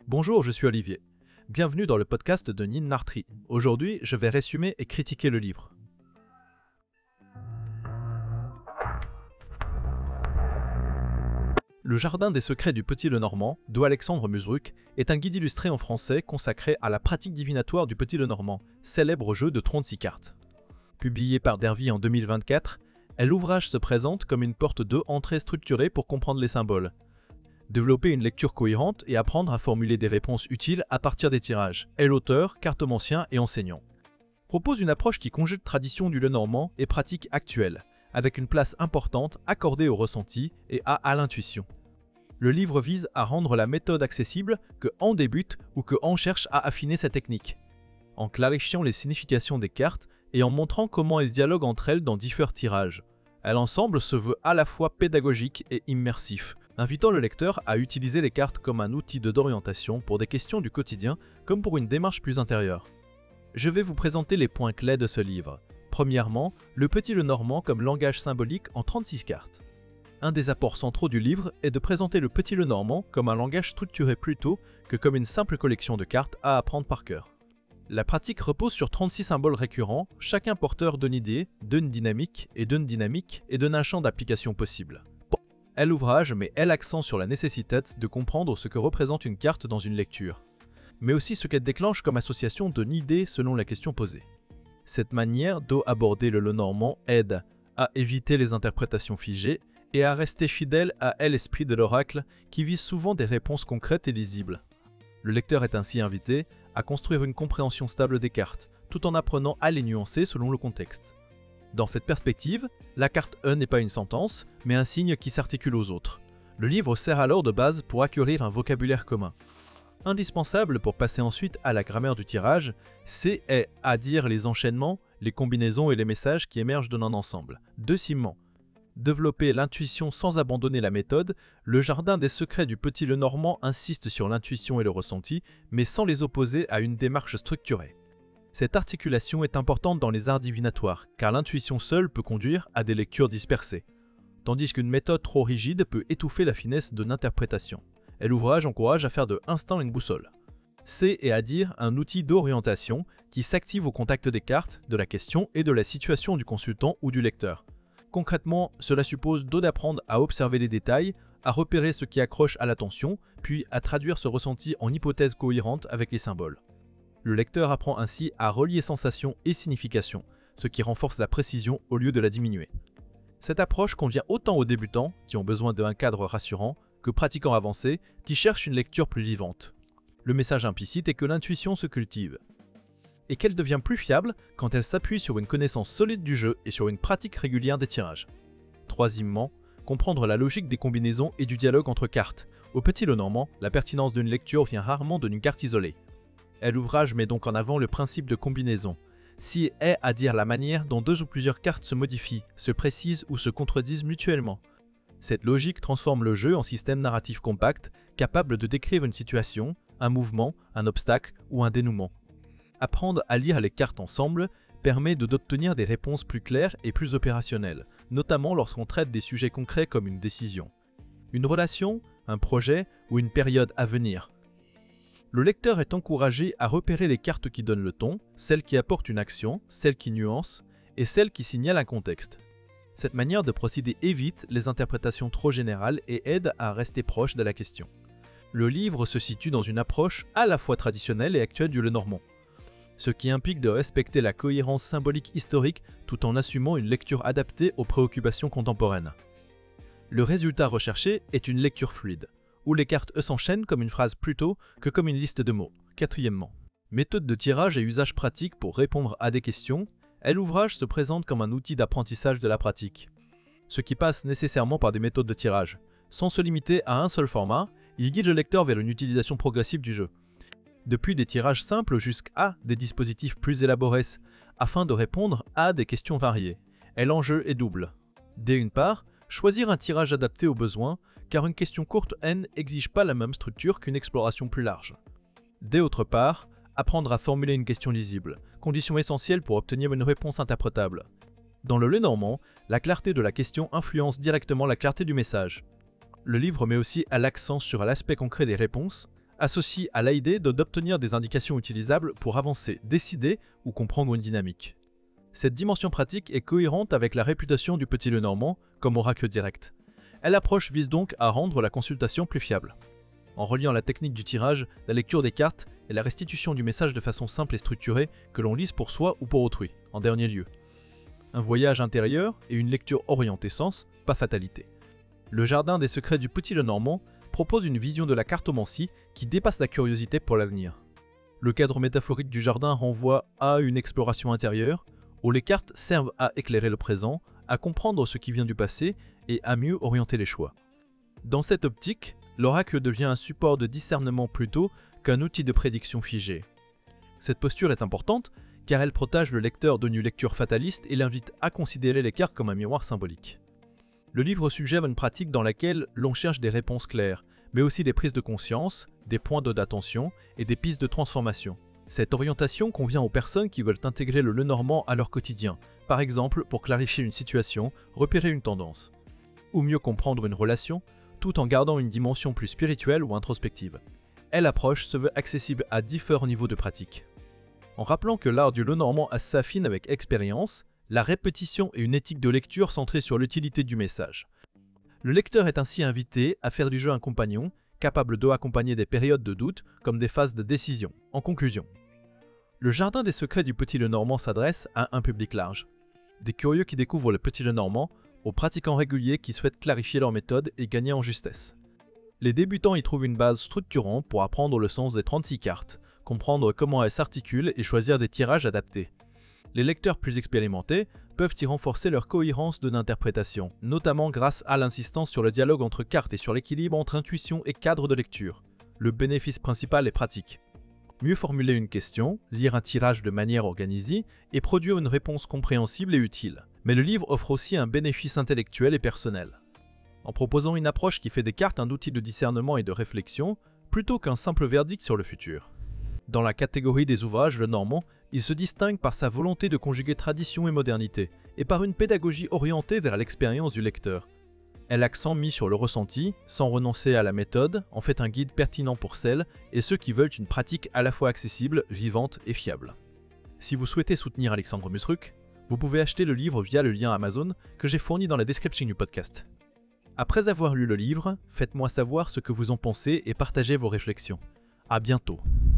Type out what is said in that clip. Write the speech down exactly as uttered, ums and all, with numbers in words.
Bonjour, je suis Olivier. Bienvenue dans le podcast de Nin Nartri. Aujourd'hui, je vais résumer et critiquer le livre. Le Jardin des secrets du Petit Lenormand, d'Alexandre Musruc, est un guide illustré en français consacré à la pratique divinatoire du Petit Lenormand, célèbre jeu de trente-six cartes. Publié par Dervy en deux mille vingt-quatre, l'ouvrage se présente comme une porte de entrée structurée pour comprendre les symboles. Développer une lecture cohérente et apprendre à formuler des réponses utiles à partir des tirages. Est l'auteur, cartomancien et enseignant. Propose une approche qui conjugue tradition du Lenormand et pratique actuelle, avec une place importante accordée au ressenti et à, à l'intuition. Le livre vise à rendre la méthode accessible que on débute ou que on cherche à affiner sa technique, en clarifiant les significations des cartes et en montrant comment elles dialoguent entre elles dans différents tirages. L'ensemble se veut à la fois pédagogique et immersif, invitant le lecteur à utiliser les cartes comme un outil d'orientation pour des questions du quotidien comme pour une démarche plus intérieure. Je vais vous présenter les points clés de ce livre. Premièrement, le Petit Lenormand comme langage symbolique en trente-six cartes. Un des apports centraux du livre est de présenter le Petit Lenormand comme un langage structuré plutôt que comme une simple collection de cartes à apprendre par cœur. La pratique repose sur trente-six symboles récurrents, chacun porteur d'une idée, d'une dynamique et d'une dynamique et d'un champ d'application possible. L'ouvrage met l'accent sur la nécessité de comprendre ce que représente une carte dans une lecture, mais aussi ce qu'elle déclenche comme association d'une idée selon la question posée. Cette manière d'aborder le Lenormand aide à éviter les interprétations figées et à rester fidèle à l'esprit de l'oracle qui vise souvent des réponses concrètes et lisibles. Le lecteur est ainsi invité à construire une compréhension stable des cartes, tout en apprenant à les nuancer selon le contexte. Dans cette perspective, la carte E n'est pas une sentence, mais un signe qui s'articule aux autres. Le livre sert alors de base pour acquérir un vocabulaire commun. Indispensable pour passer ensuite à la grammaire du tirage, c'est à dire les enchaînements, les combinaisons et les messages qui émergent d'un ensemble. Deuxièmement, développer l'intuition sans abandonner la méthode, le Jardin des secrets du Petit Lenormand insiste sur l'intuition et le ressenti, mais sans les opposer à une démarche structurée. Cette articulation est importante dans les arts divinatoires, car l'intuition seule peut conduire à des lectures dispersées, tandis qu'une méthode trop rigide peut étouffer la finesse de l'interprétation. Et l'ouvrage encourage à faire de l'instinct une boussole. C'est, et à dire, un outil d'orientation qui s'active au contact des cartes, de la question et de la situation du consultant ou du lecteur. Concrètement, cela suppose d'apprendre à observer les détails, à repérer ce qui accroche à l'attention, puis à traduire ce ressenti en hypothèses cohérentes avec les symboles. Le lecteur apprend ainsi à relier sensation et signification, ce qui renforce la précision au lieu de la diminuer. Cette approche convient autant aux débutants, qui ont besoin d'un cadre rassurant, que pratiquants avancés, qui cherchent une lecture plus vivante. Le message implicite est que l'intuition se cultive, et qu'elle devient plus fiable quand elle s'appuie sur une connaissance solide du jeu et sur une pratique régulière des tirages. Troisièmement, comprendre la logique des combinaisons et du dialogue entre cartes. Au Petit Lenormand, la pertinence d'une lecture vient rarement d'une carte isolée. L'ouvrage met donc en avant le principe de combinaison. Si est à dire la manière dont deux ou plusieurs cartes se modifient, se précisent ou se contredisent mutuellement. Cette logique transforme le jeu en système narratif compact, capable de décrire une situation, un mouvement, un obstacle ou un dénouement. Apprendre à lire les cartes ensemble permet d'obtenir des réponses plus claires et plus opérationnelles, notamment lorsqu'on traite des sujets concrets comme une décision, une relation, un projet ou une période à venir. Le lecteur est encouragé à repérer les cartes qui donnent le ton, celles qui apportent une action, celles qui nuancent et celles qui signalent un contexte. Cette manière de procéder évite les interprétations trop générales et aide à rester proche de la question. Le livre se situe dans une approche à la fois traditionnelle et actuelle du Lenormand, ce qui implique de respecter la cohérence symbolique historique tout en assumant une lecture adaptée aux préoccupations contemporaines. Le résultat recherché est une lecture fluide, où les cartes E s'enchaînent comme une phrase plutôt que comme une liste de mots. Quatrièmement, méthode de tirage et usage pratique pour répondre à des questions, l'ouvrage se présente comme un outil d'apprentissage de la pratique, ce qui passe nécessairement par des méthodes de tirage. Sans se limiter à un seul format, il guide le lecteur vers une utilisation progressive du jeu. Depuis des tirages simples jusqu'à des dispositifs plus élaborés, afin de répondre à des questions variées. Et l'enjeu est double. D'une part, choisir un tirage adapté aux besoins, car une question courte N n'exige pas la même structure qu'une exploration plus large. D'autre part, apprendre à formuler une question lisible, condition essentielle pour obtenir une réponse interprétable. Dans le Lenormand, la clarté de la question influence directement la clarté du message. Le livre met aussi à l'accent sur l'aspect concret des réponses, associe à l'idée d'obtenir des indications utilisables pour avancer, décider ou comprendre une dynamique. Cette dimension pratique est cohérente avec la réputation du Petit Lenormand comme oracle direct. Elle approche vise donc à rendre la consultation plus fiable. En reliant la technique du tirage, la lecture des cartes et la restitution du message de façon simple et structurée que l'on lise pour soi ou pour autrui, en dernier lieu. Un voyage intérieur et une lecture orientée sens, pas fatalité. Le Jardin des secrets du Petit Lenormand propose une vision de la cartomancie qui dépasse la curiosité pour l'avenir. Le cadre métaphorique du jardin renvoie à une exploration intérieure, où les cartes servent à éclairer le présent, à comprendre ce qui vient du passé et à mieux orienter les choix. Dans cette optique, l'oracle devient un support de discernement plutôt qu'un outil de prédiction figé. Cette posture est importante car elle protège le lecteur d'une lecture fataliste et l'invite à considérer les cartes comme un miroir symbolique. Le livre suggère une pratique dans laquelle l'on cherche des réponses claires, mais aussi des prises de conscience, des points d'attention et des pistes de transformation. Cette orientation convient aux personnes qui veulent intégrer le Lenormand à leur quotidien, par exemple pour clarifier une situation, repérer une tendance, ou mieux comprendre une relation, tout en gardant une dimension plus spirituelle ou introspective. Elle approche se veut accessible à différents niveaux de pratique. En rappelant que l'art du Lenormand s'affine avec expérience, la répétition et une éthique de lecture centrée sur l'utilité du message. Le lecteur est ainsi invité à faire du jeu un compagnon, capable d'accompagner des périodes de doute comme des phases de décision. En conclusion, le Jardin des secrets du Petit Lenormand s'adresse à un public large. Des curieux qui découvrent le Petit Lenormand, aux pratiquants réguliers qui souhaitent clarifier leur méthode et gagner en justesse. Les débutants y trouvent une base structurante pour apprendre le sens des trente-six cartes, comprendre comment elles s'articulent et choisir des tirages adaptés. Les lecteurs plus expérimentés peuvent y renforcer leur cohérence de l'interprétation, notamment grâce à l'insistance sur le dialogue entre cartes et sur l'équilibre entre intuition et cadre de lecture. Le bénéfice principal est pratique. Mieux formuler une question, lire un tirage de manière organisée et produire une réponse compréhensible et utile. Mais le livre offre aussi un bénéfice intellectuel et personnel. En proposant une approche qui fait des cartes un outil de discernement et de réflexion, plutôt qu'un simple verdict sur le futur. Dans la catégorie des ouvrages Lenormand, il se distingue par sa volonté de conjuguer tradition et modernité, et par une pédagogie orientée vers l'expérience du lecteur. Elle l'accent mis sur le ressenti, sans renoncer à la méthode, en fait un guide pertinent pour celles et ceux qui veulent une pratique à la fois accessible, vivante et fiable. Si vous souhaitez soutenir Alexandre Musruck, vous pouvez acheter le livre via le lien Amazon que j'ai fourni dans la description du podcast. Après avoir lu le livre, faites-moi savoir ce que vous en pensez et partagez vos réflexions. À bientôt.